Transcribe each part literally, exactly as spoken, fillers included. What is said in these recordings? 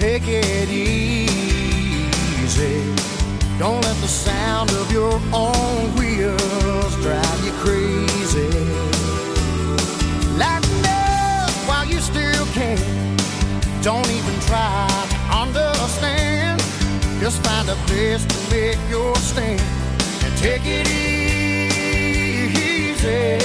take it easy. Don't let the sound of your own wheels drive you crazy. Lighten up while you still can. Don't even try to understand. Just find a place to make your stand and take it easy.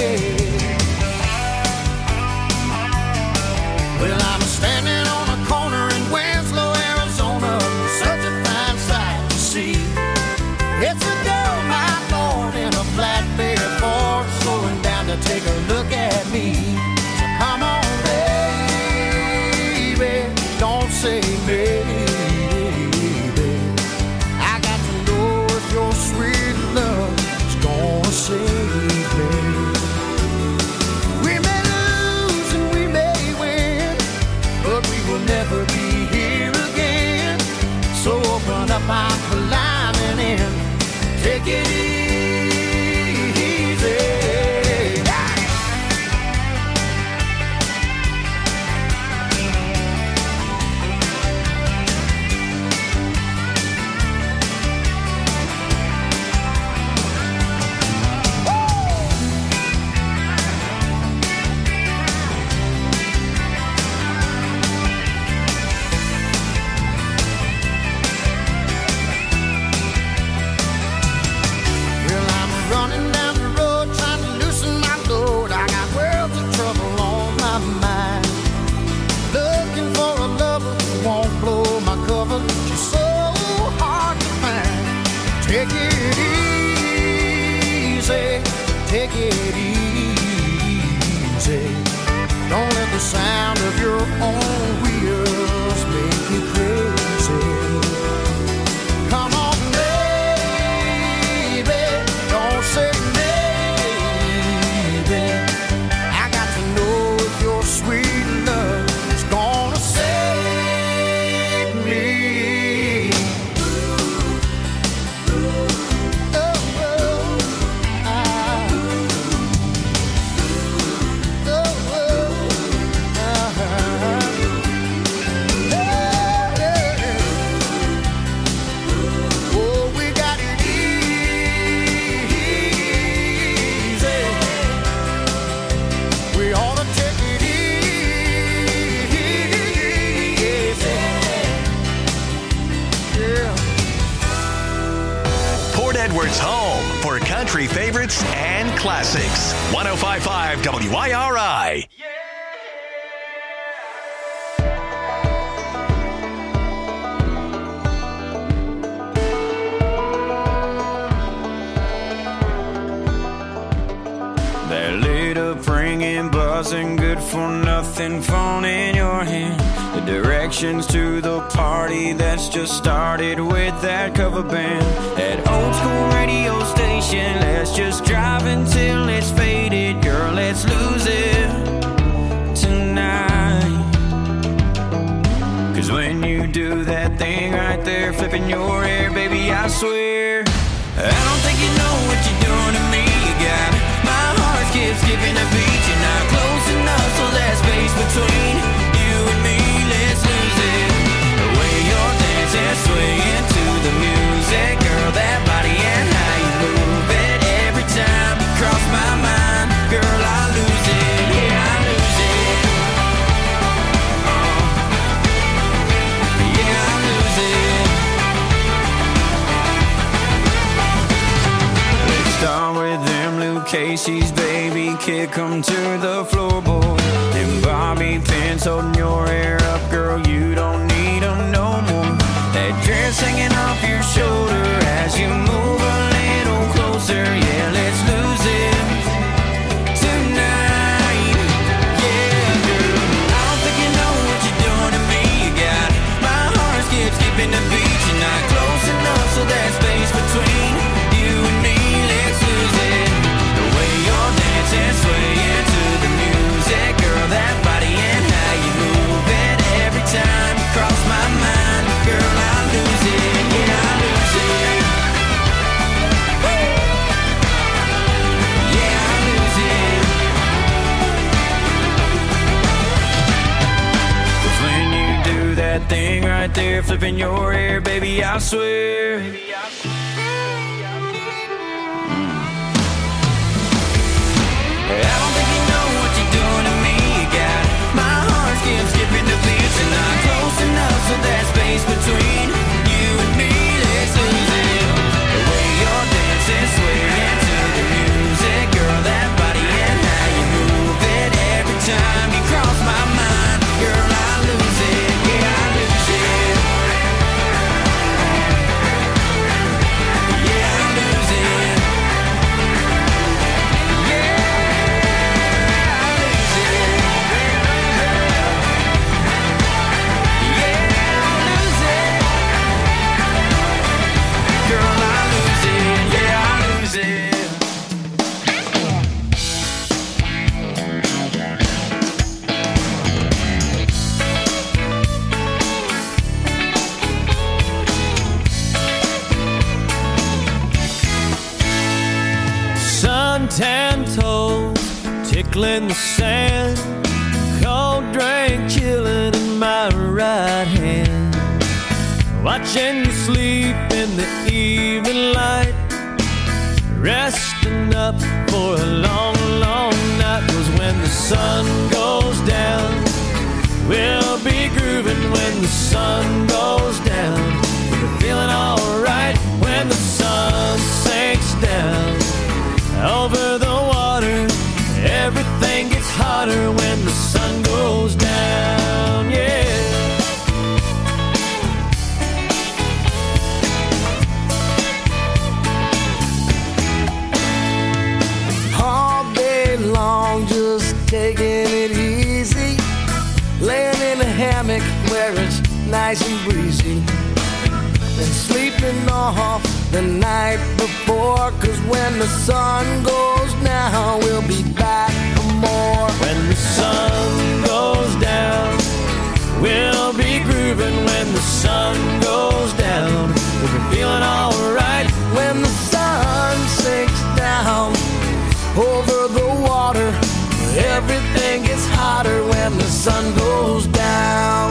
Well, I'm standing on a corner in Winslow, Arizona. Such a fine sight to see. It's a girl, my lord, in a flatbed Ford, slowing down to take a look at me. So come on, baby, don't say maybe. I got to know if your sweet love is gonna save me. We may lose and we may win, but we will never be here again. So open up our climbing in. Take it easy. Take it easy, take it easy. Don't let the sound of your own wheels make you crazy. Come on, baby, don't say maybe. I got to know if your sweet love is gonna save me. Edwards' home for country favorites and classics. one oh five point five W I R I. That lit up ringing, buzzing, good for nothing phone in your hand. The directions to the party that's just started with that cover band. That old school radio station, let's just drive until it's faded. Girl, let's lose it tonight. Cause when you do that thing right there, flipping your hair, baby, I swear I don't think you know what you're doing to me. You got my heart skips, skipping a beat. You're not close enough, so that space between you and me, let's lose it. The way you're dancing, swaying to the music, girl, that body and how you move it. Every time you cross my mind, girl, I lose it. Yeah, I lose it. Oh. Yeah, I lose it. Let's start with them Luke Casey's, baby, kick 'em to the floorboard. Them bobby pins holding your hair up, girl, you don't need 'em no more. That dress hanging off your shoulder as you move a little closer. Yeah, let's lose it tonight. Yeah, girl, I don't think you know what you're doing to me. You got my heart skip, skipping the beat. You're not close enough, so that space between you and me, let's lose it. The way you're dancing, swaying to the music, girl, that body and how you move it. right there flipping your hair, baby, I swear. I don't think you know what you're doing to me. You got my heart skips skipping the beats, and I'm close enough so that space between you and me, let's lose it. The way you're dancing, swaying to the music, girl, that body and how you move it. Every time you cross my mind, girl, I lose it. Yeah, I lose it. Yeah, I lose it. Tan toes tickling the sand, cold drink chilling in my right hand, watching you sleep in the evening light, resting up for a long, long night. 'Cause when the sun goes down, we'll be grooving. When the sun goes down, we're feeling alright. When the sun sinks down over the water, everything gets hotter when the sun goes down, yeah. All day long, just taking it easy, laying in a hammock where it's nice and breezy, and sleeping off the night before. 'Cause when the sun goes down, we'll be back for more. When the sun goes down, we'll be grooving. When the sun goes down, we'll be feeling alright. When the sun sinks down over the water, everything gets hotter when the sun goes down.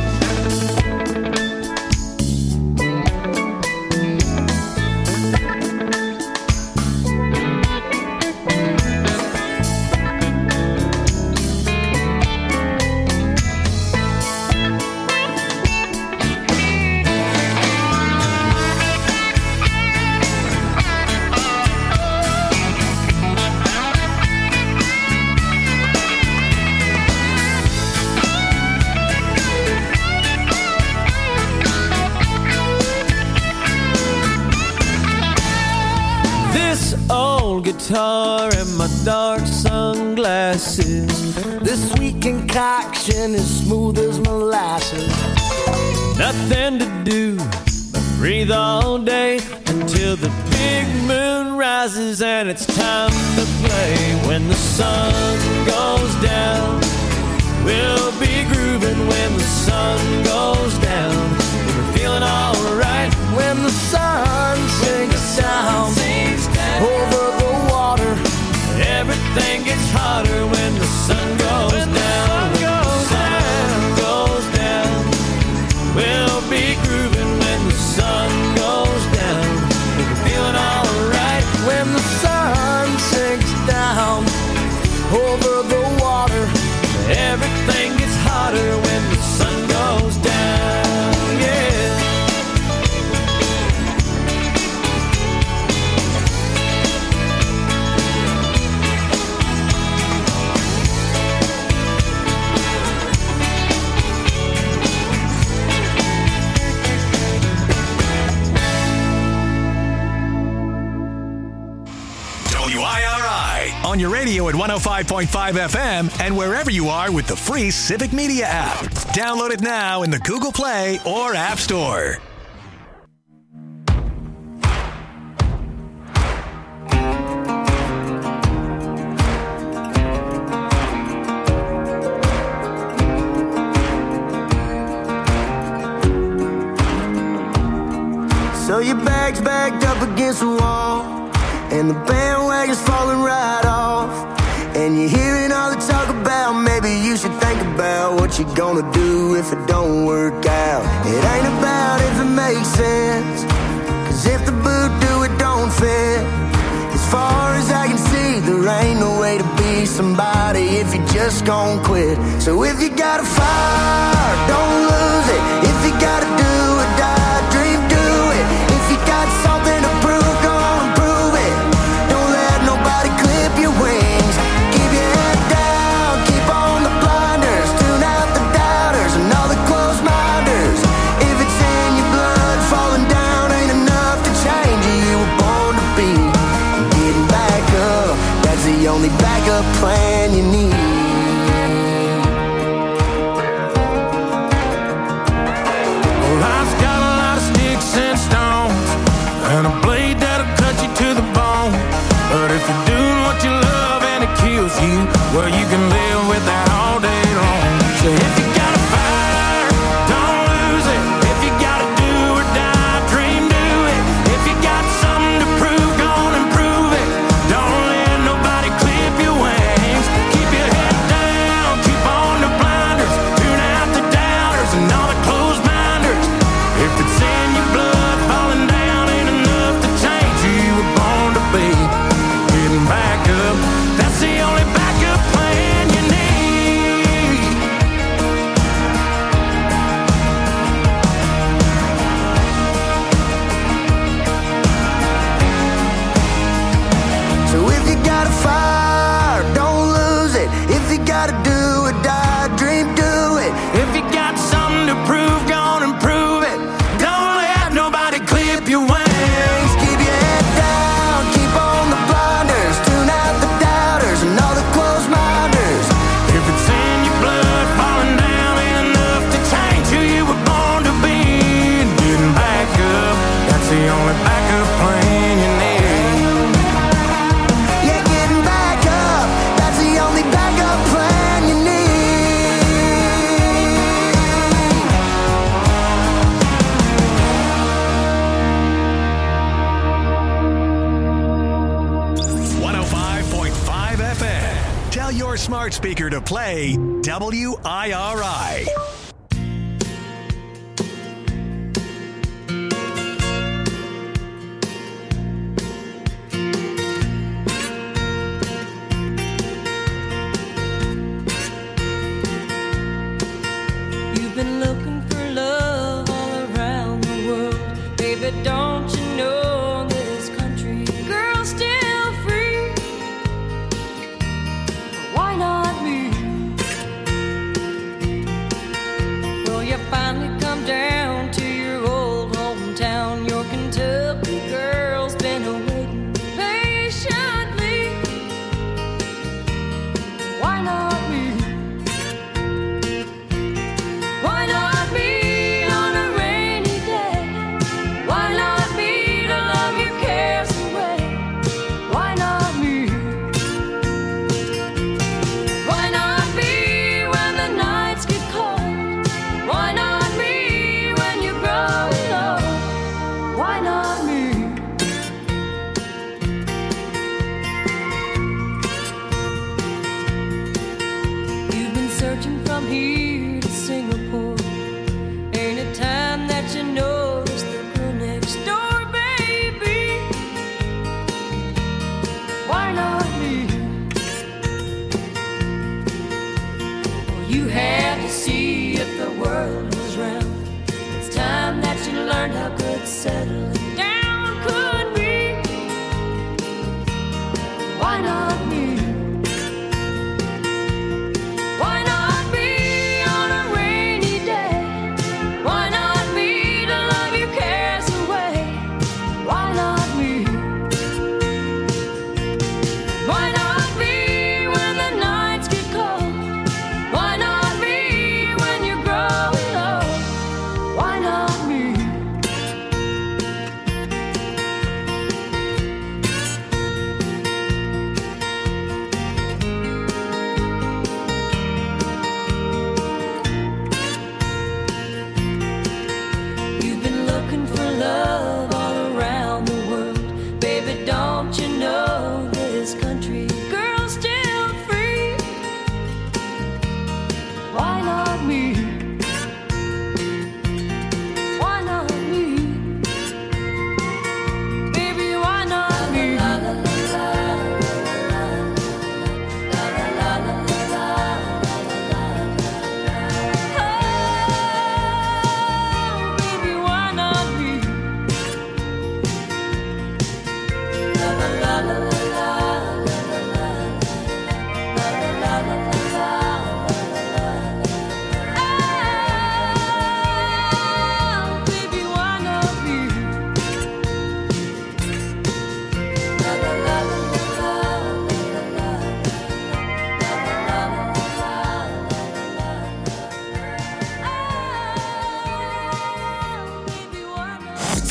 Guitar and my dark sunglasses, this sweet concoction is smooth as molasses. Nothing to do but breathe all day until the big moon rises and it's time to play. When the sun goes down, we'll be grooving. When the sun goes down, we're feeling alright. When the sun sinks down over the water, everything gets hotter when the sun goes when down. The sun goes when down. The sun goes down, we'll be grooving. When the sun goes down, we're feeling alright. When the sun sinks down over the water, everything gets hotter when the sun goes down, yeah. On your radio at one oh five point five F M and wherever you are with the free Civic Media app. Download it now in the Google Play or App Store. So your bag's backed up against the wall, and the bandwagon's falling right off, and you're hearing all the talk about maybe you should think about what what you gonna do if it don't work out. It ain't about if it makes sense, cause if the boot do it don't fit. As far as I can see, there ain't no way to be somebody if you just gon' quit. So if you got a fire, don't lose it. If you gotta do or die, dream, do it. If you got something to prove, go on and prove it. Don't let nobody clip your wings. Keep your head down, keep on the blinders. Tune out the doubters and all the closed minders. If it's in your blood, falling down ain't enough to change you. You were born to be. Getting back up, that's the only backup plan you need. And a blade that'll cut you to the bone. But if you're doing what you love and it kills you, well, you can live with that all day long. So if you got a fire, don't lose it. If you gotta do or die, dream, do it. If you got something to prove, go on and prove it. Don't let nobody clip your wings. Keep your head down, keep on the blinders. Tune out the doubters and all the closed minders. If it's in your blood, falling down getting back up, that's the only backup plan you need. So if you got a fire, don't lose it. If you gotta do or die, dream, do it. If you got something to prove, go on and prove it. Don't let nobody clip your wings. Keep your head down, keep on the blinders. Tune out the doubters and all the closed minders. If it's in your blood, falling down ain't enough to change who you were born to be. And getting back up, that's the only backup plan you need. Yeah, getting back up, that's the only backup plan you need. one oh five point five F M. Tell your smart speaker to play W I R I. You've been looking for love all around the world. Baby, don't you know this country girl's still free? Why not me? Well, you finally come down to your old hometown. Your Kentucky girl's been waiting patiently. Why not me? Why not me on a rainy day? Why not me to love your cares away? Why not me? Why not me when the nights get cold? Why not me when you grow old? Why not me? You've been searching from here to Singapore. Ain't it time that you notice the girl next door, baby? Why not me? Well, you had to see if the world was round. It's time that you learned how good settling down could be. Why not me? Why not me on a rainy day? Why not me to love your cares away? Why not me? Why not me when the nights get cold? Why not me when you're growing old? Why not me?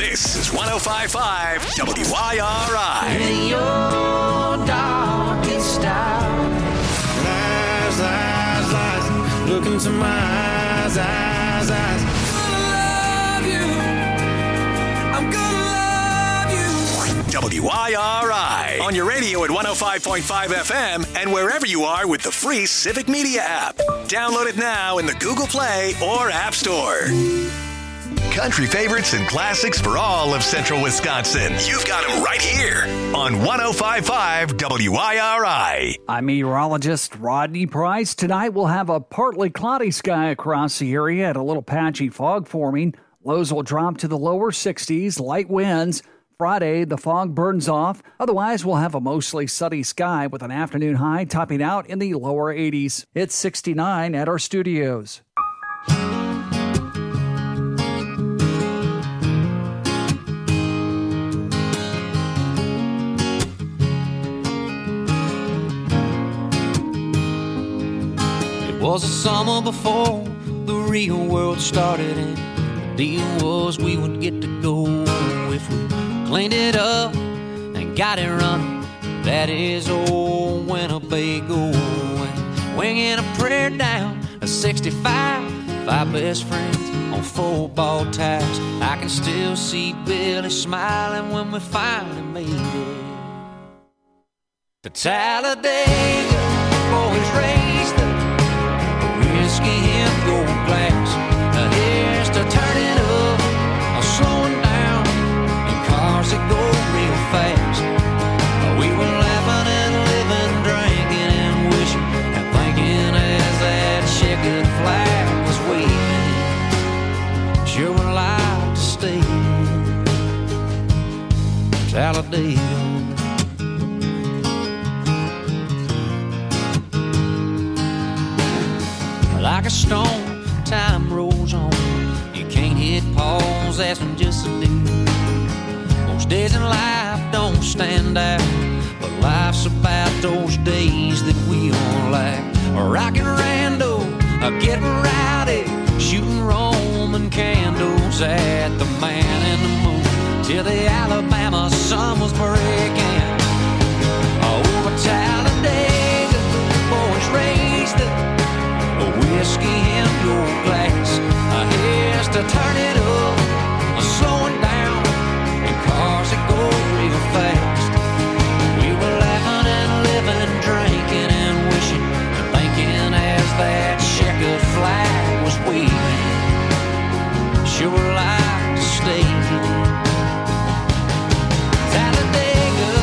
This is one oh five point five W I R I. In your darkest hour. Lies, lies, lies. Look into my eyes, eyes, eyes. I love you. I'm gonna love you. W I R I. On your radio at one oh five point five F M and wherever you are with the free Civic Media app. Download it now in the Google Play or App Store. Country favorites and classics for all of central Wisconsin. You've got them right here on one oh five point five W I R I. I'm meteorologist Rodney Price. Tonight we'll have a partly cloudy sky across the area and a little patchy fog forming. Lows will drop to the lower sixties, light winds. Friday, the fog burns off. Otherwise, we'll have a mostly sunny sky with an afternoon high topping out in the lower eighties. It's sixty-nine at our studios. It was a summer before the real world started, and the deal was we would get to go if we cleaned it up and got it running. That is old Winnebago. And winging a prayer down a sixty-five, five best friends on football tires. I can still see Billy smiling when we finally made it to Talladega. Boys raised the whiskey in gold glass. Now here's to turning up, or slowing down in cars that go real fast. We were laughing and living, drinking and wishing and thinking as that checkered flag was waving. Sure would like to stay in Talladega. Like a stone, time rolls on. You can't hit pause, that's when just a dude. Most days in life don't stand out, but life's about those days that we all like. Rockin' rando, getting rowdy, shooting Roman candles at the man in the moon, till the Alabama sun was breaking. Over Talladega, boys raised the whiskey in your glass. Here's to turn it up, slowing down in cars that go real fast. We were laughing and living, drinking and wishing and thinking as that checkered flag was waving. Sure like to stay Talladega.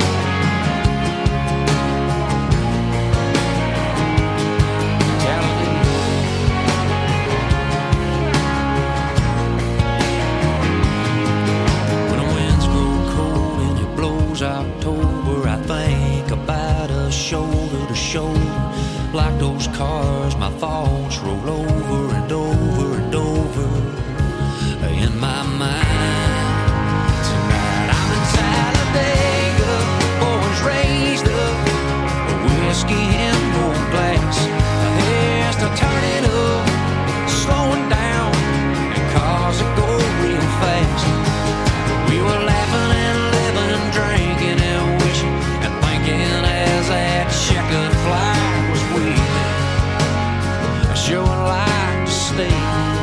October, I think about us shoulder to shoulder. Like those cars, my thoughts roll over and over and over in my mind. Tonight I'm in Talladega, boys raised up, whiskey in gold glass. Here's to turn it up, slowing down in cars that go real fast. We were laughing and living, drinking and wishing and thinking as that checkered flag was waving. I sure would like to stay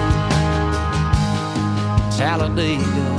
in Talladega.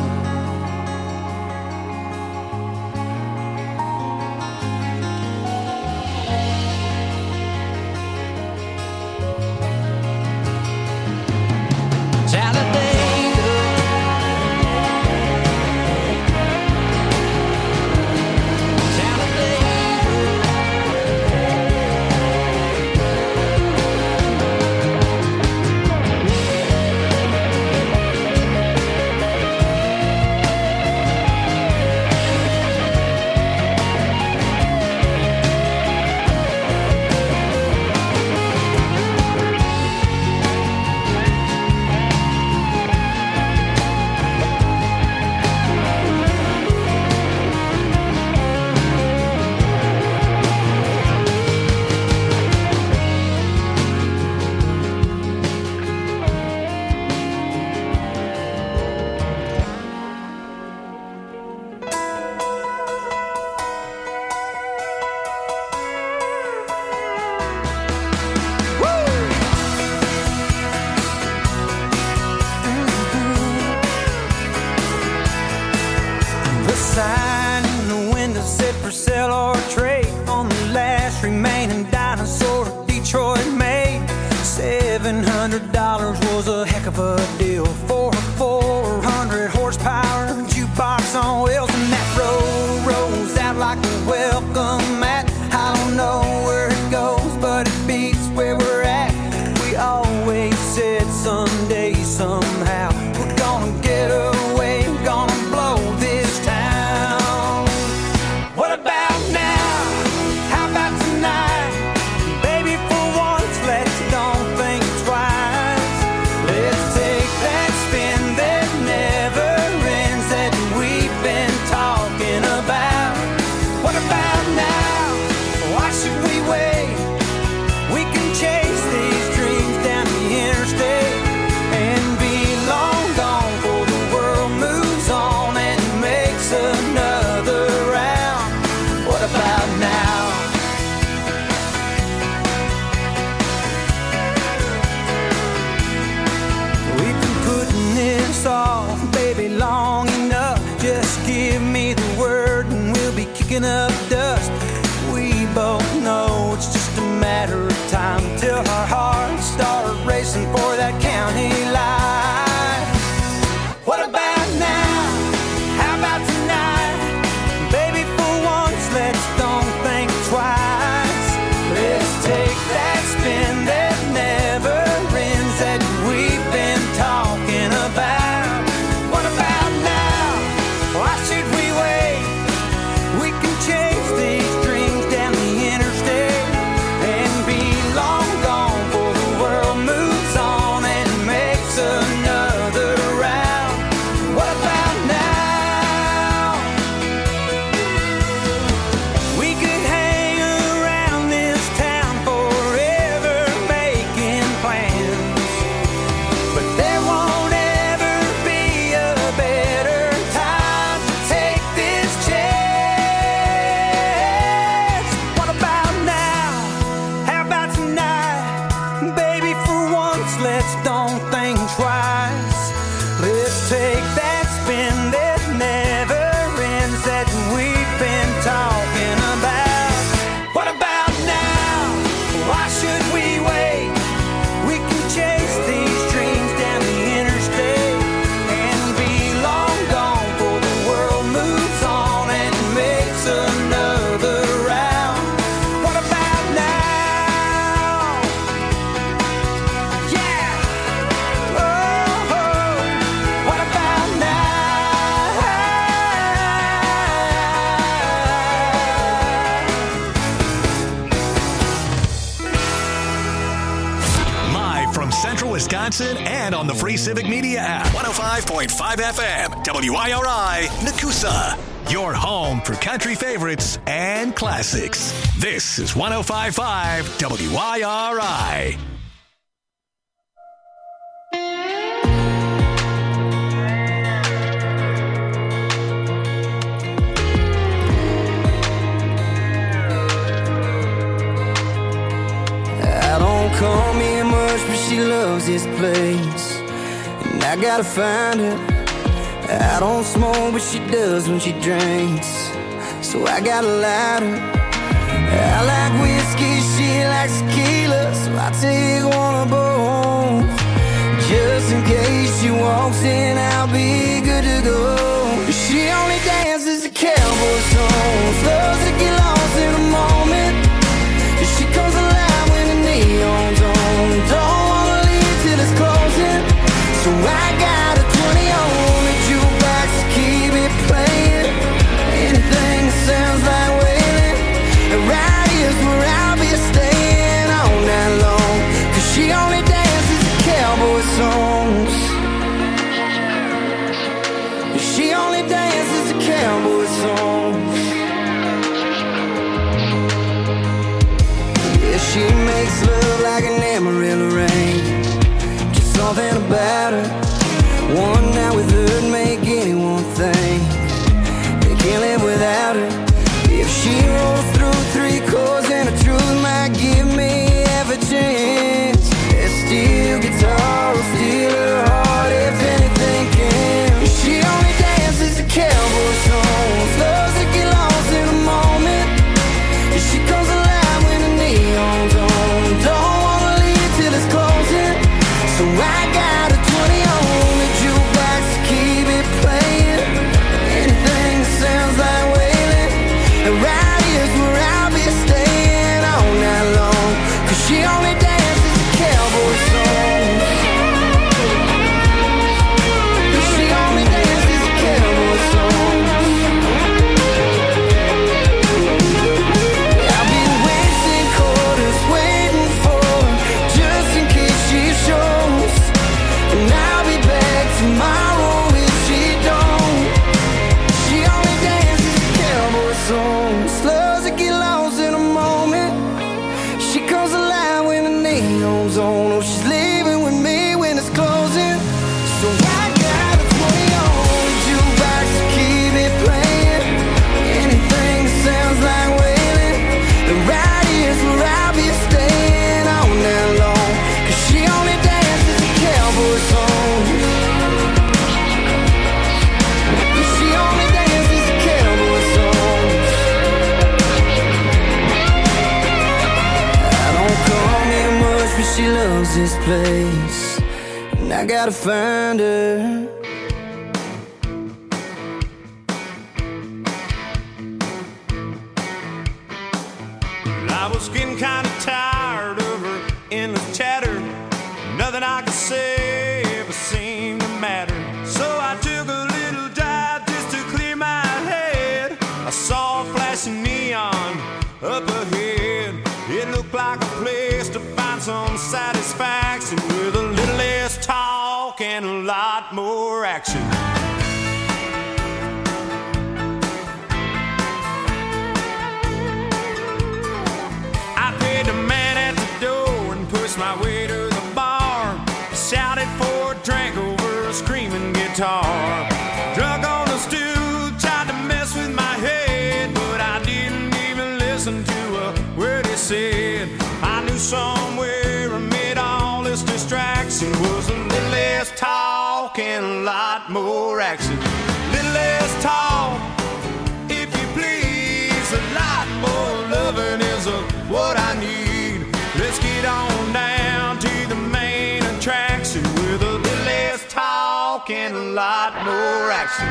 sign in the window said for sale or trade on the last remaining dinosaur Detroit made. Seven hundred dollars was a heck of a deal for a four hundred horsepower jukebox on wheels, and that road rolls out like a welcome mat. I don't know where it goes, but it beats where we're at. We always said someday, somehow, we're gonna get away, gonna blow this town. What about now? How about tonight? Baby, for once, let's don't think twice. Let's take that spin that never ends that we've been talking about. What about now? Why should we wait? We can chase these dreams down the interstate and be long gone before the world moves on and makes another round. What about now? We've been putting this off, baby, long enough. Just give me the word and we'll be kicking up dust. We both know it's just a matter of time till our hearts start racing for that county line. What about now? How about tonight? Baby, for once, let's don't think twice. Let's take that spin that never ends that we've been talking about. What about now? Why should we wait? We can chase these dreams down the interstate and be long gone before the world moves on and makes another round. What about now? We could hang around this town forever making plans, but there won't ever be a better time to take this chance. What about now? How about tonight? Baby, for once, let's don't think twice. Let's take that spin that never ends that we've been talking about. What about now? Why should we wait? We can chase these dreams down the interstate and be long gone before the world moves on and makes another round. What about now? Yeah. Oh, oh. What about now? Live from Central Wisconsin and on the free Civic Media app. one oh five point five F M, W I R I, Nakusa. Your home for country favorites and classics. This is one oh five point five W I R I. I don't call me much, but she loves this place, and I gotta find her. I don't smoke, but she does when she drinks, so I got a lighter. I like whiskey, she likes tequila, so I take one of both. Just in case she walks in, I'll be good to go. She only dances to cowboy songs, loves to get lost in a moment. She comes alive when the neon's on. Don't wanna leave till it's closing, so I got a twenty on the jukebox to keep it playing. Anything that sounds like wailing, right here's where I'll be staying all night long. 'Cause she only dances to cowboy songs. She only dances to cowboy songs. Yeah, she makes love like an Amarillo rain. Just something about her. One night with her'd make anyone think they can't live without her. If she rolls through three chords and the truth might give me half a chance, that steel guitar will steal her heart if anything can. She only dances to cowboy songs, place, and I gotta find her. I was getting kind of tired of her endless chatter. Nothing I could say ever seemed to matter. So I took a little dive just to clear my head. I saw a flashing neon up ahead. It looked like a place to find some satisfaction, with a little less talk and a lot more action. The man at the door and pushed my way to the bar. Shouted for a drink over a screaming guitar. Drunk on the stool, tried to mess with my head, but I didn't even listen to a word he said. I knew somewhere amid all this distraction was a little less talk and a lot more action. Little less talk, if you please, a lot more loving is a what I need. Let's get on down to the main attraction, with a little less talk and a lot more action.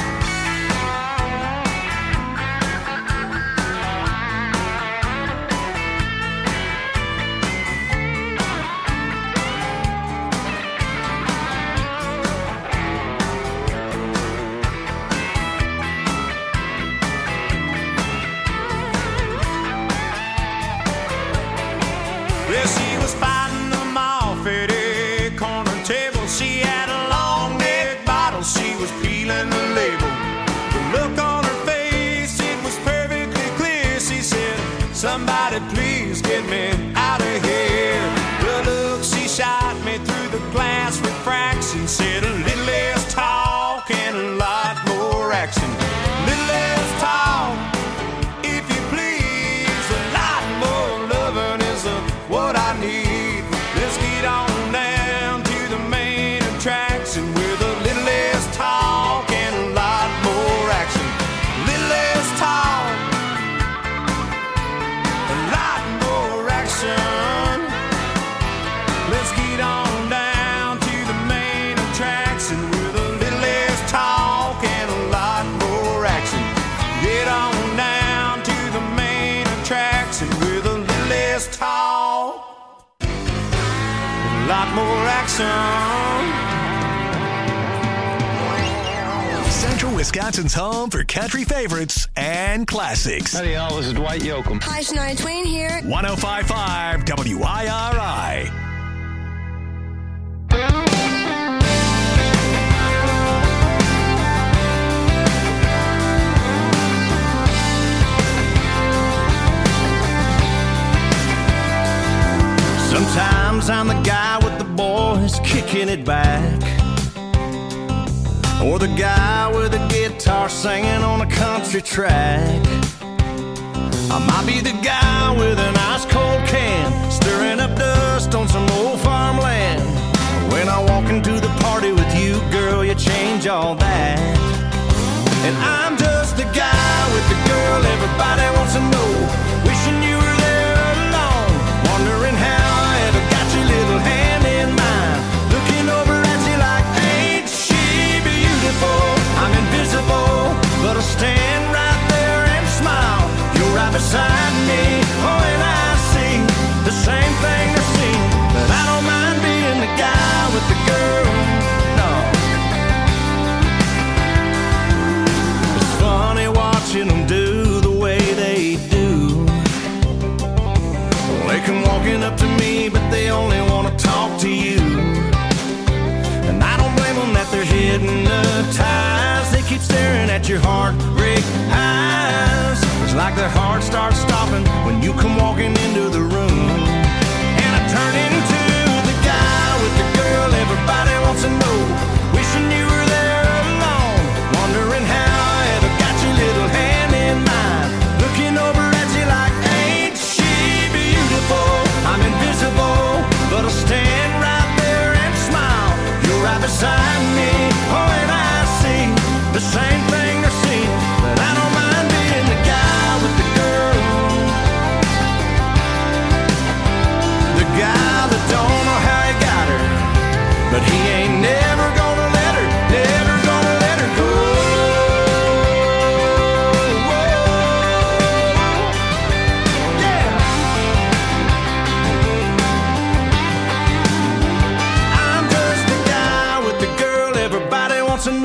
Well, she was fighting them off at a corner table. She had a long neck bottle, she was peeling the label. The look on her face, it was perfectly clear. She said, somebody please get me out of here. The look she shot me through the glass refraction said, a little less talk and a lot more action. Little less talk, if you please, a lot more loving is a what I need. Let's get on down to the main attraction, with a little less talk and a lot more action. Little less talk, a lot more action. Let's get on down to the main attraction, with a little less talk and a lot more action. Get on down to the main attraction, with a little less talk, a lot more action. Central Wisconsin's home for country favorites and classics. Howdy, y'all. This is Dwight Yoakam. Hi, Shania Twain here. one oh five point five W I R I. Sometimes I'm the guy with the boys kicking it back, or the guy with a guitar singing on a country track. I might be the guy with an ice cold can, stirring up dust on some old farmland. When I walk into the party with you, girl, you change all that. And I'm just the guy with the girl everybody wants to know, wishing you were there alone, wondering how I ever got your little hand in mine, looking over at you like, ain't she beautiful? I'm invisible, but I'll stand right there and smile. You're right beside me, oh, and I see the same thing they're seeing, but I don't mind being the guy with the girl, no. It's funny watching them do the way they do. They come walking up to me, but they only want to talk to you. And I don't blame them that they're hypnotized. They keep staring at your heartbreak eyes. It's like their heart starts stopping when you come walking into the room. And I turn into the guy with the girl everybody wants to know, wishing you were there alone, wondering how I ever got your little hand in mine, looking over at you like, ain't she beautiful? I'm invisible, but I'll stand right there and smile. You're right beside me, oh, and I see the same thing they're seeing, but I don't mind being the guy with the girl.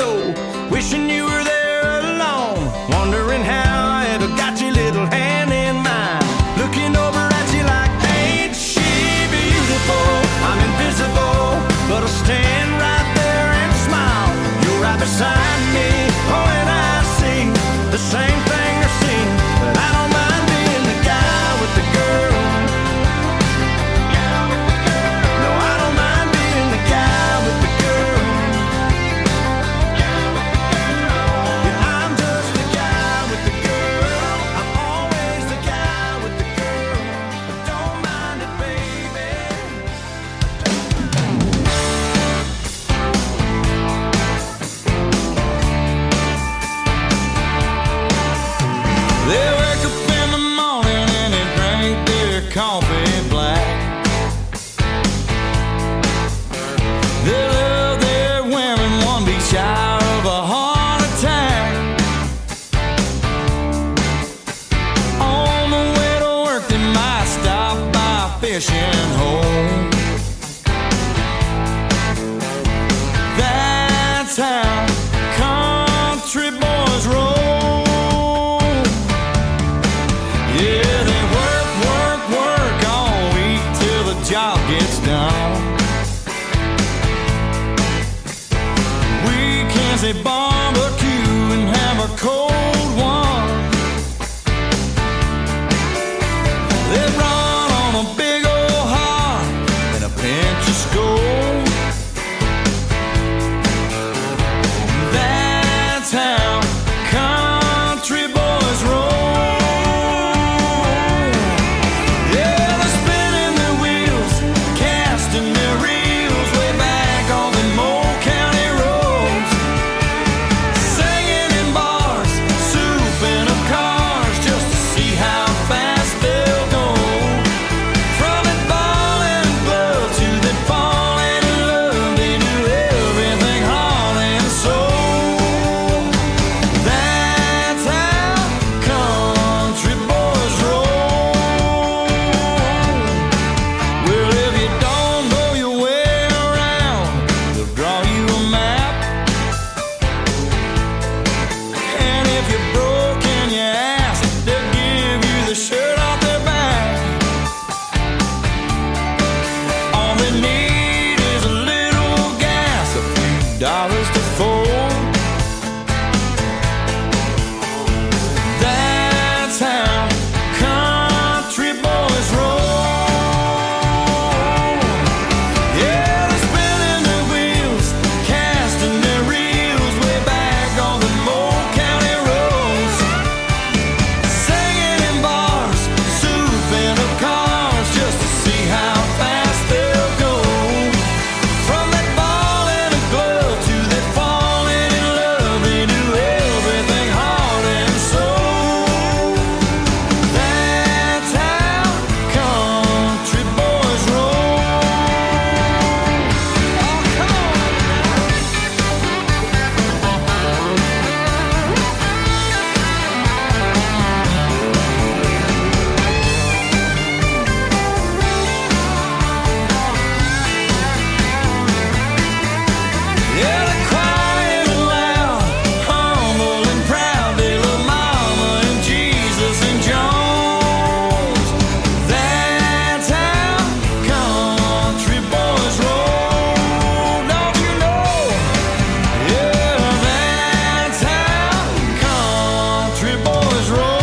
go, wishing you were there alone, wondering how I ever got your little hand in mine, looking over at you like, ain't she beautiful? I'm invisible, but I'll stand right there and smile. You're right beside me, oh, and I see the same thing I see, but I don't mind being the guy with the girl. No, I don't mind being the guy with the girl. Yeah, I'm just the guy with the girl. I'm always the guy with the girl. But don't mind it, baby. They wake up in the morning and they drink their coffee black. They love their women, one beat shy of a heart attack. On the way to work they might stop by a fishing hole. That's how country boys roll. Yeah, they work, work, work all week till the job gets done. Weekends they barbecue and have a cold one. They run on a big old heart and a pinch of Skoal. That's how country boys roll. Yeah, they're spinning their wheels, casting their reels way back on the Moe County roads, singing in bars, souping up cars just to see how fast they'll go. From it ball and glove to that falling in love, they do everything heart and soul. That's how country boys roll. Well, if you don't know your way around, they'll draw you a map. And if you're broke in your ass, they'll give you the shirt off their back. All they need is a little gas, a few dollars to fold. That's how country boys roll. Yeah, they're spinning their wheels, casting their reels way back on the Moe County roads, singing in bars, souping up cars just to see how fast they'll go. From that ball and a glove to that falling in love, they do everything heart and soul. That's how country boys roll. Oh, come on. Yeah, they're quiet and loud, humble and proud. They love Mama and Jesus and Jones. That's how country boys roll. Don't you know? Yeah, that's how country boys roll.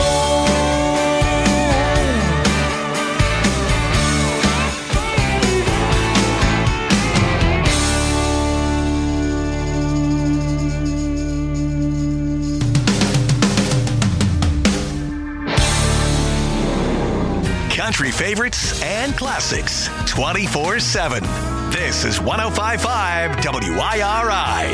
Country favorites and classics twenty-four seven. This is one oh five point five W I R I.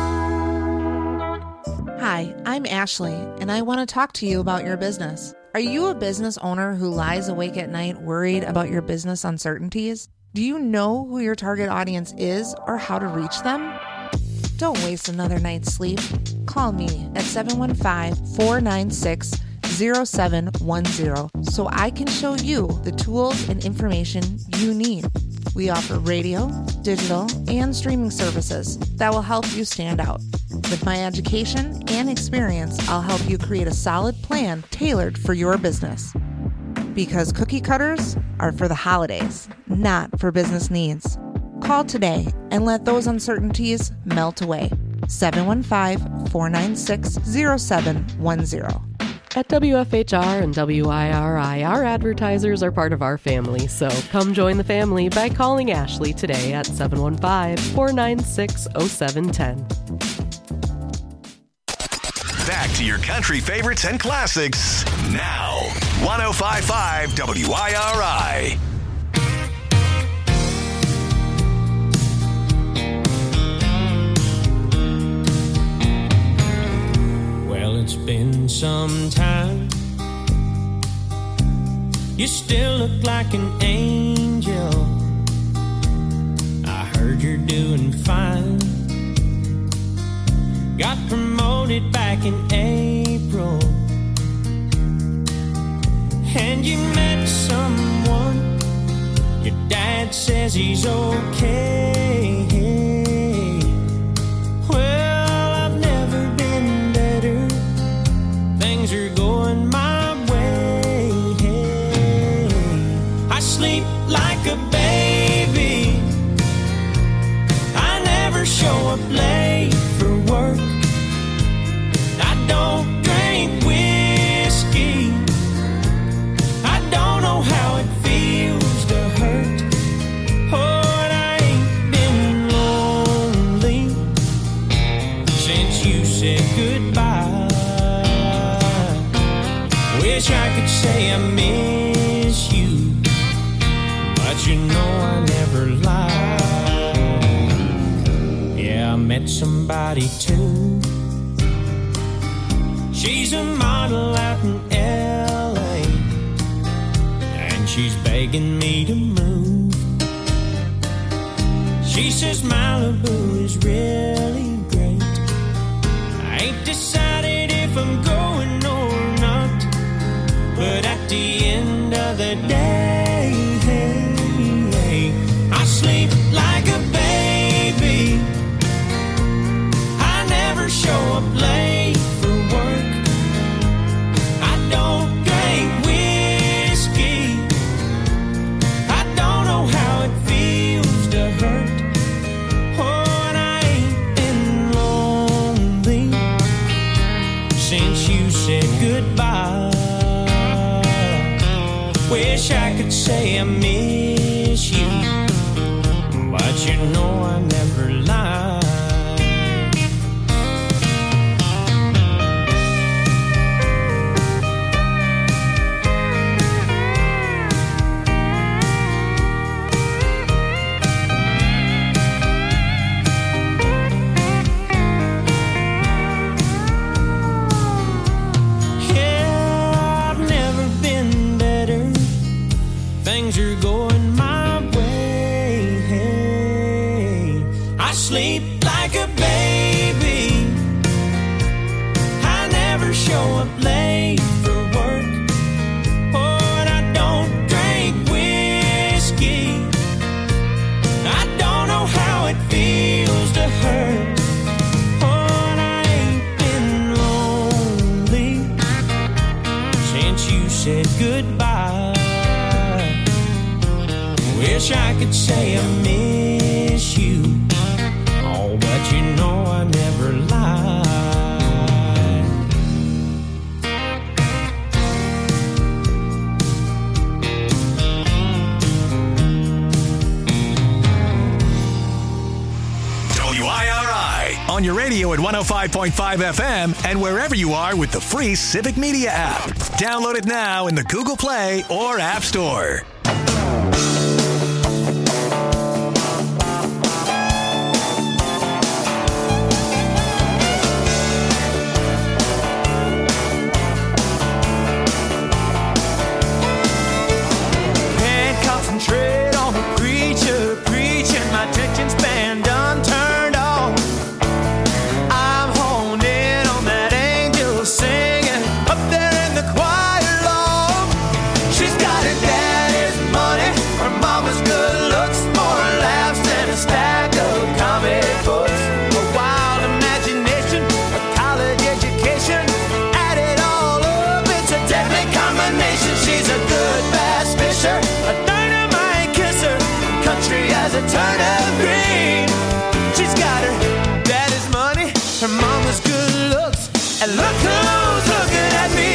Hi, I'm Ashley, and I want to talk to you about your business. Are you a business owner who lies awake at night worried about your business uncertainties? Do you know who your target audience is or how to reach them? Don't waste another night's sleep. Call me at seven one five, four nine six, zero seven one zero so I can show you the tools and information you need. We offer radio, digital, and streaming services that will help you stand out. With my education and experience, I'll help you create a solid plan tailored for your business. Because cookie cutters are for the holidays, not for business needs. Call today and let those uncertainties melt away. seven one five, four nine six, zero seven one zero. At W F H R and W I R I, our advertisers are part of our family, so come join the family by calling Ashley today at seven one five, four nine six, zero seven one zero. Back to your country favorites and classics now. one oh five point five W I R I. Well, it's been some time. You still look like an angel. I heard you're doing fine. Got promoted back in April, and you met someone. Your dad says he's okay. Well, I've never been better. Things are going my way. I sleep like a baby. I never show up late for work. I don't drink whiskey. I don't know how it feels to hurt. Oh, and I ain't been lonely since you said goodbye. Wish I could say I miss you, but you know I never lie. Yeah, I met somebody too. She's a model out in L A, and she's begging me to move. She says Malibu is really great. I ain't decided if I'm going or not, but at the end of the day, I sleep like a baby. I never show up late for work. I don't drink whiskey. I don't know how it feels to hurt. Oh, and I ain't been lonely since you said goodbye. Wish I could say I miss you, but you know I never lie. Things are going my way. I sleep like a baby. I never show up late for work. Oh, and I don't drink whiskey. I don't know how it feels to hurt. Oh, and I ain't been lonely since you said goodbye. Wish I could say I miss you, oh, but you know I never lie. W I R I on your radio at one oh five point five F M and wherever you are with the free Civic Media app. Download it now in the Google Play or App Store. Concentrate on the preacher preaching, my attention span done turned off. I'm honed in on that angel singing up there in the choir loft. She's got her daddy's and look who's looking at me.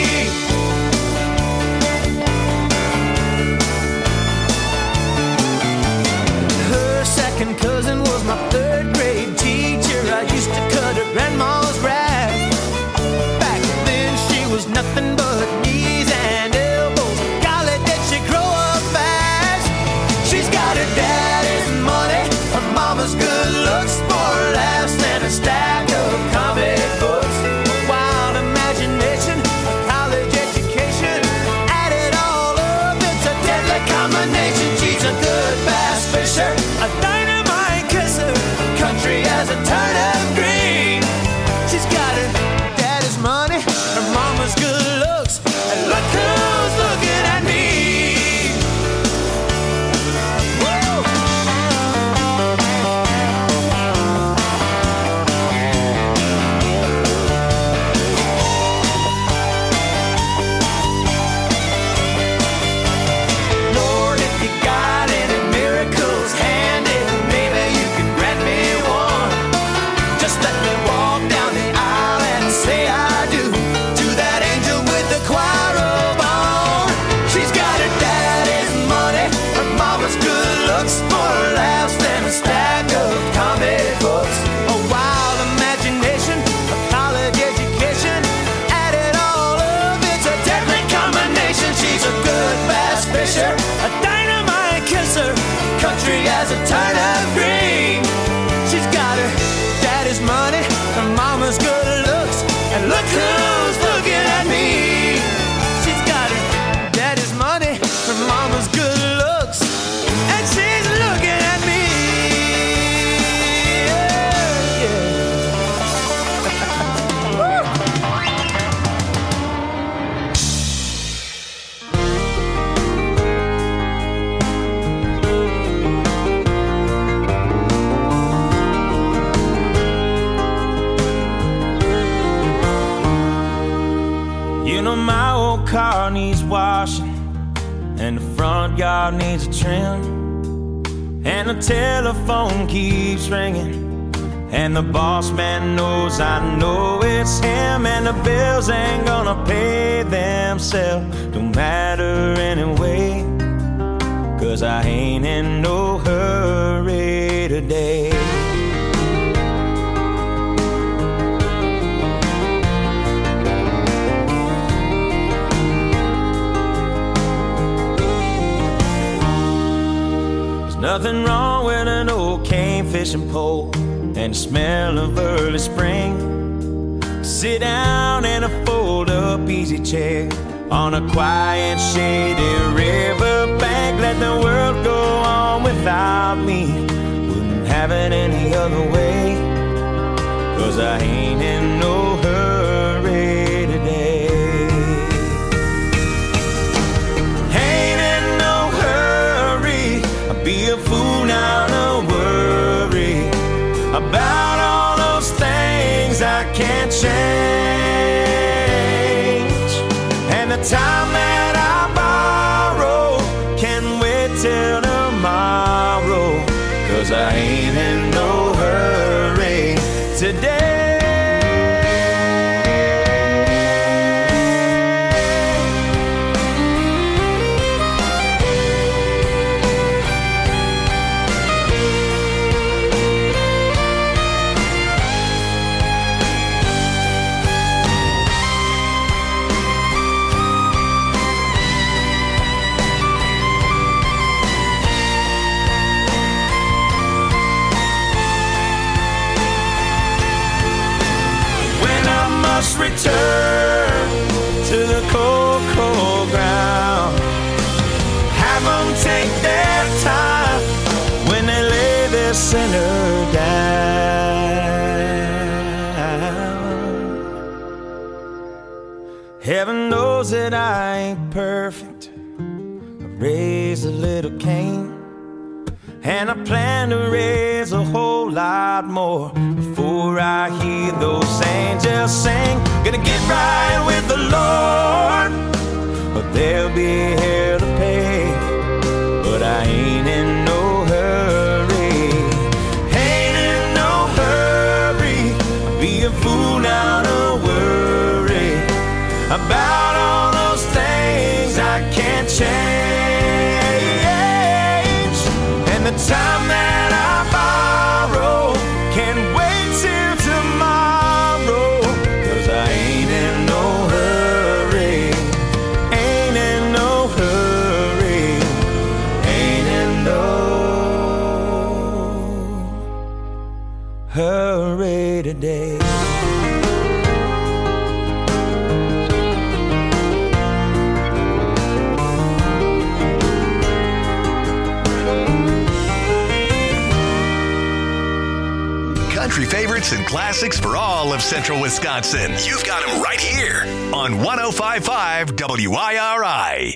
Her second cousin was my third grade teacher. I used to cut her grandma's grass. Back then she was nothing but knees and elbows. Golly, did she grow up fast. She's got her daddy's money, her mama's good looks, more laughs than a stack of comic books. A wild imagination, a college education, add it all up, it's a deadly combination. She's a good bass fisher, a dynamite kisser, country as a turnip green. She's got her daddy's money, her mama's good looks, and look who's looking at me. Lord, if you got any miracles handy, maybe you can grant me one. Just let me walk down the aisle and say I do to that angel with the choir robe on. She's got her daddy's money, her mama's good looks, more laughs than a stack of comic books. A wild imagination, a college education, add it all up, it's a deadly combination. She's a good bass fisher, a dynamite kisser, country as a turnip green. She's got her daddy's money, her mama's good looks, and look who's looking at me. She's got her daddy's money, her mama's good looks, and she's looking at me. Yeah, yeah. Woo. You know my old car needs washing, and the front yard needs a trim, and the telephone keeps ringing, and the boss man knows I know it's him, and the bills ain't gonna pay themselves. Don't matter anyway, 'cause I ain't in no hurry today. Nothing wrong with an old cane fishing pole and the smell of early spring. Sit down in a fold-up easy chair on a quiet, shady riverbank. Let the world go on without me. Wouldn't have it any other way, 'cause I ain't in no hurry today. Ain't in no hurry. I'd be a fool now to worry about all those things I can't change. And the time that I borrow can wait till tomorrow, 'cause I ain't in no hurry today. Return to the cold, cold ground. Have them take their time when they lay their sinner down. Heaven knows that I ain't perfect. I raised a little Cain, and I plan to raise a whole lot more before I hear those angels sing. Gonna get right with the Lord, but there'll be hell to pay. But I ain't in no hurry, ain't in no hurry. I'd be a fool now to worry about all those things I can't change. And the time that I borrow can't wait till tomorrow, 'cause I ain't in no hurry, ain't in no hurry, ain't in no hurry today. Country favorites and classics for all of central Wisconsin. You've got them right here on one oh five point five W I R I.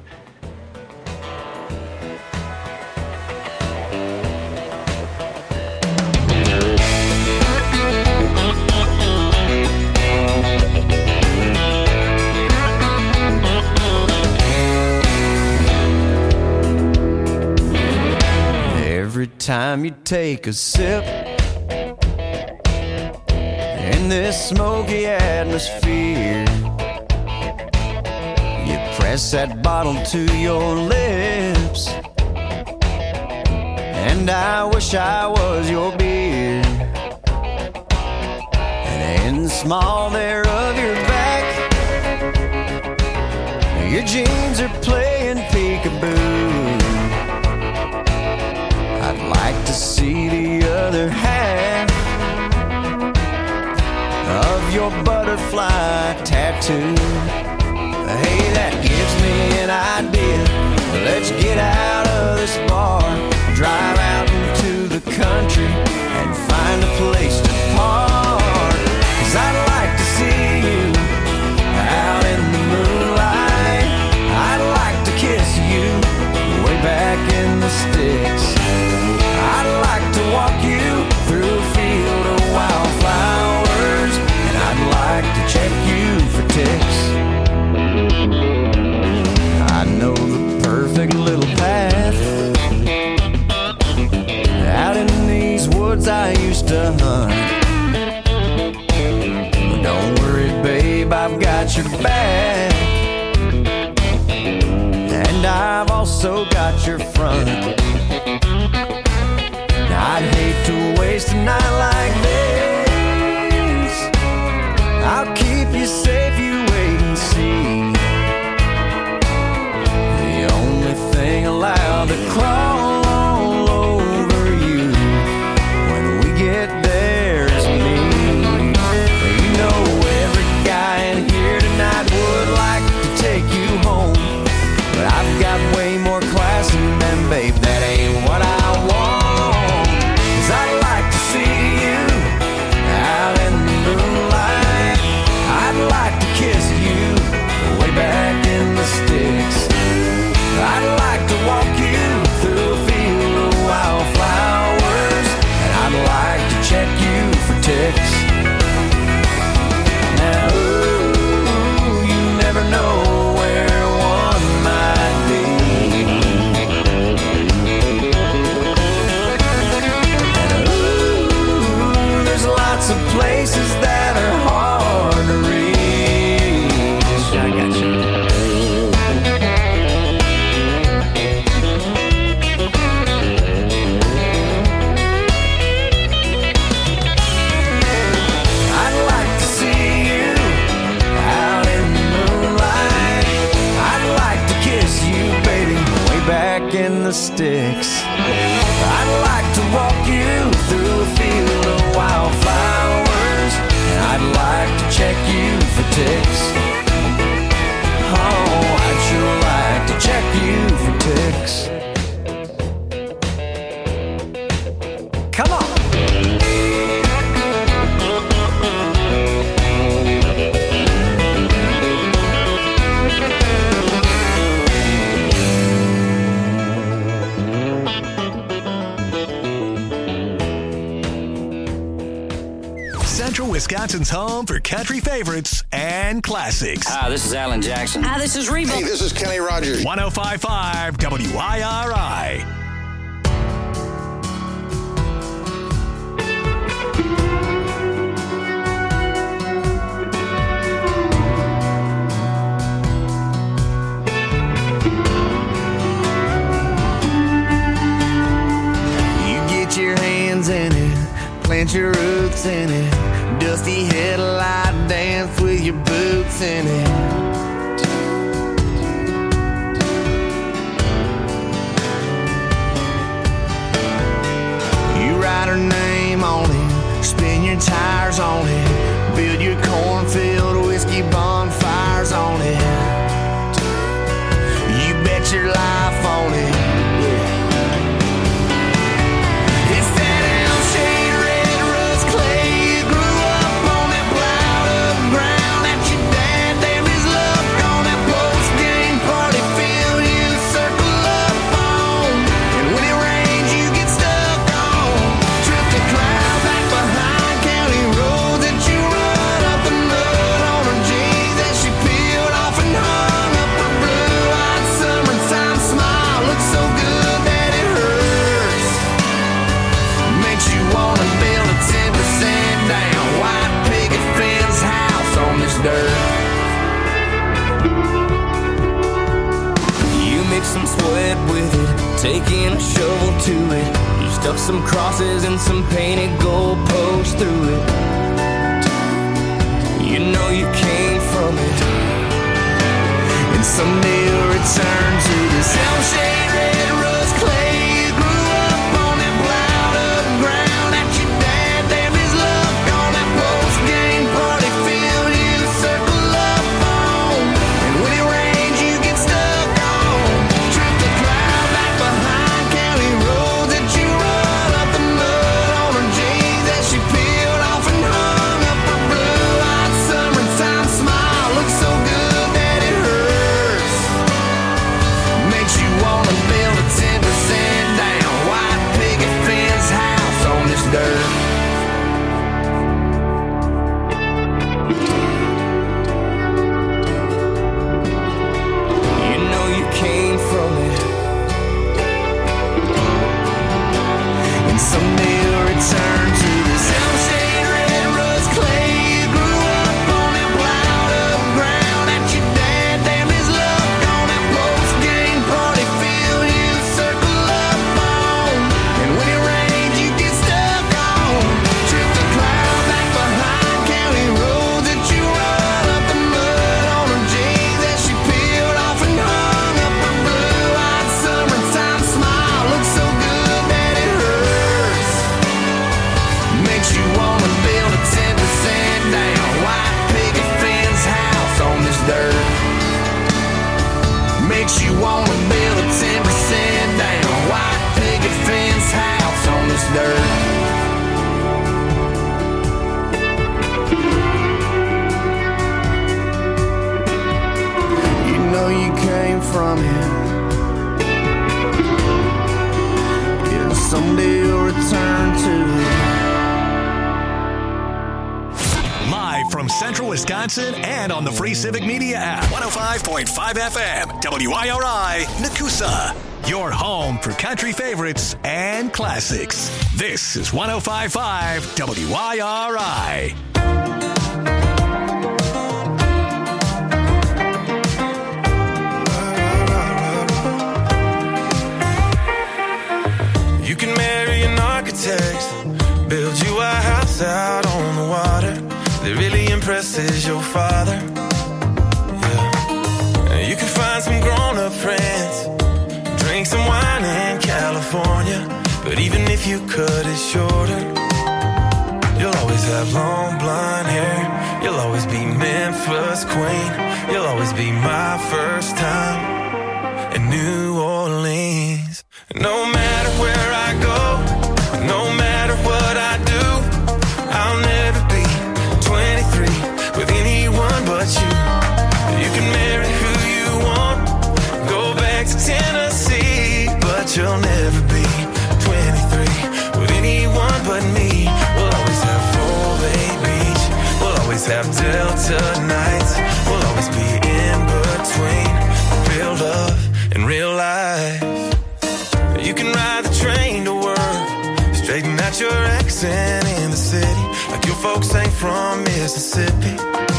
Every time you take a sip in this smoky atmosphere, you press that bottle to your lips, and I wish I was your beer. And in the small there of your back, your jeans are playing peekaboo. I'd like to see the other half of your butterfly tattoo. Hey, that gives me an idea. Let's get out of this bar, drive out into the country, and find a place to park. 'Cause I'd like to see you out in the moonlight. I'd like to kiss you way back in the sticks. I'd like to walk you through a field of wildflowers, and I'd like to check you for ticks. I know the perfect little path out in these woods I used to hunt. But don't worry, babe, I've got your back, and I've also got your front. I'd hate to waste a night like this. I'll keep you safe, you wait and see. The only thing allowed to crawl all over you when we get there is me. You know every guy in here tonight would like to take you home, but I've got way more class than them, babe, that ain't what I want. I'd like to see you out in the moonlight. I'd like to kiss you way back in the sticks. I'd like to walk you through a field of wildflowers, and I'd like to check you for ticks. Now, ooh, you never know where one might be. Lots of places that are hard to reach. I got you. I'd like to see you out in the moonlight. I'd like to kiss you, baby, way back in the sticks. I'd like to walk you through a field of wildflowers, and I'd like to check you for ticks. Oh, I'd sure like to check you for ticks. Come on! Central Wisconsin's home for country favorites and classics. Hi, this is Alan Jackson. Hi, this is Reba. Hey, this is Kenny Rogers. one oh five point five W I R I. got your roots in it. Dusty headlight dance with your boots in it. You write her name on it, spin your tires on it, build your cornfield whiskey bonfires on it. You bet your life on it. Some sweat with it, taking a shovel to it. You stuck some crosses and some painted goalposts through it. You know you came from it, and someday you'll return to this Elm-shaped red rust clay. You grew up on that plowed up ground that your dad damned his luck on that post-game party field you circle up on. And when it rains you get stuck. From him, yeah, someday you'll return to it. Live from Central Wisconsin and on the free Civic Media app. one oh five point five F M, W I R I, Nakusa. Your home for country favorites and classics. This is one oh five point five W I R I. You can marry an architect, build you a house out on the water that really impresses your father. Yeah. You can find some grown-up friends, drink some wine in California, but even if you cut it shorter, you'll always have long blonde hair. You'll always be Memphis queen. You'll always be my first time in New Orleans. No matter where I go, no matter what I do, I'll never be twenty-three with anyone but you. You can marry who you want, go back to Tennessee, but you'll never be twenty-three with anyone but me. We'll always have Full Bay Beach, we'll always have Delta nights, we'll always be in between real love and real life. You can ride the train to work, straighten out your accent in the city, like your folks ain't from Mississippi.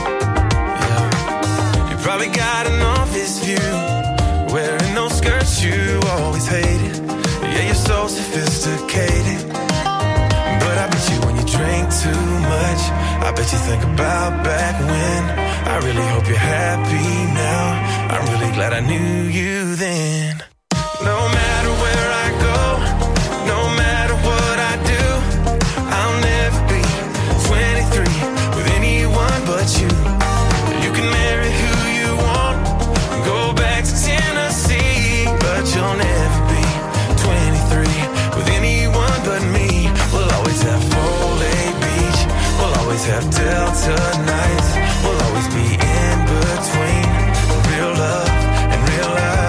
Yeah. You probably got an office view, wearing those skirts you always hated. Yeah, you're so sophisticated, but I bet you when you drink too much. I bet you think about back when. I really hope you're happy now. I'm really glad I knew you then. No matter where I go, no matter what I do, I'll never be twenty-three with anyone but you. You can marry who you want, go back to Tennessee, but you'll never be twenty-three with anyone but me. We'll always have Foley Beach, we'll always have Delta nights, we'll always be in between real love and real life.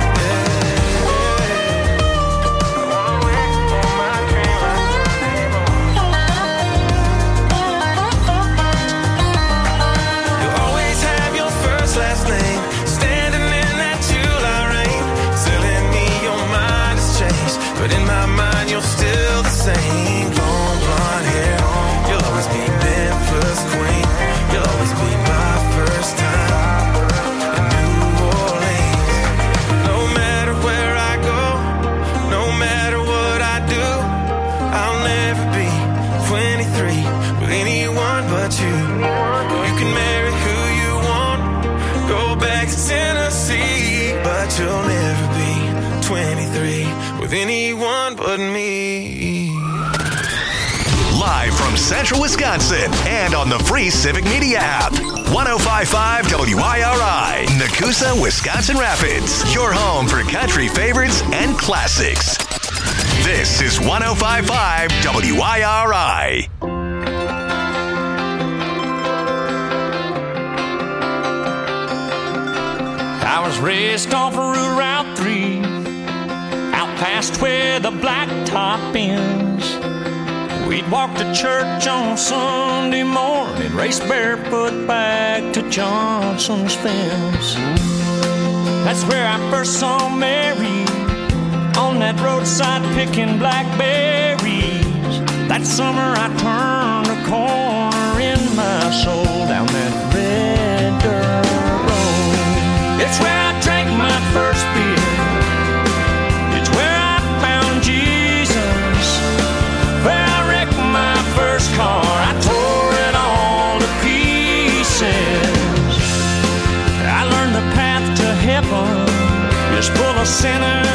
But in my mind, you're still the same. Long blonde hair, you'll always be Memphis queen. You'll always be my first time in New Orleans. No matter where I go, no matter what I do, I'll never be twenty-three with anyone but you. You can marry who you want, go back to Tennessee, but you'll never be twenty-three with anyone but me. Live from Central Wisconsin and on the free Civic Media app. one oh five point five W I R I, Nakusa, Wisconsin Rapids. Your home for country favorites and classics. This is one oh five point five W I R I. I was raised off of Route three, out past where the blacktop ends. We'd walk to church on Sunday morning, race barefoot back to Johnson's fence. That's where I first saw Mary, on that roadside picking blackberries. That summer I turned a corner in my soul down that red dirt road. It's where I drank my first beer. It's where I found Jesus. Where I wrecked my first car. I tore it all to pieces. I learned the path to heaven is full of sinners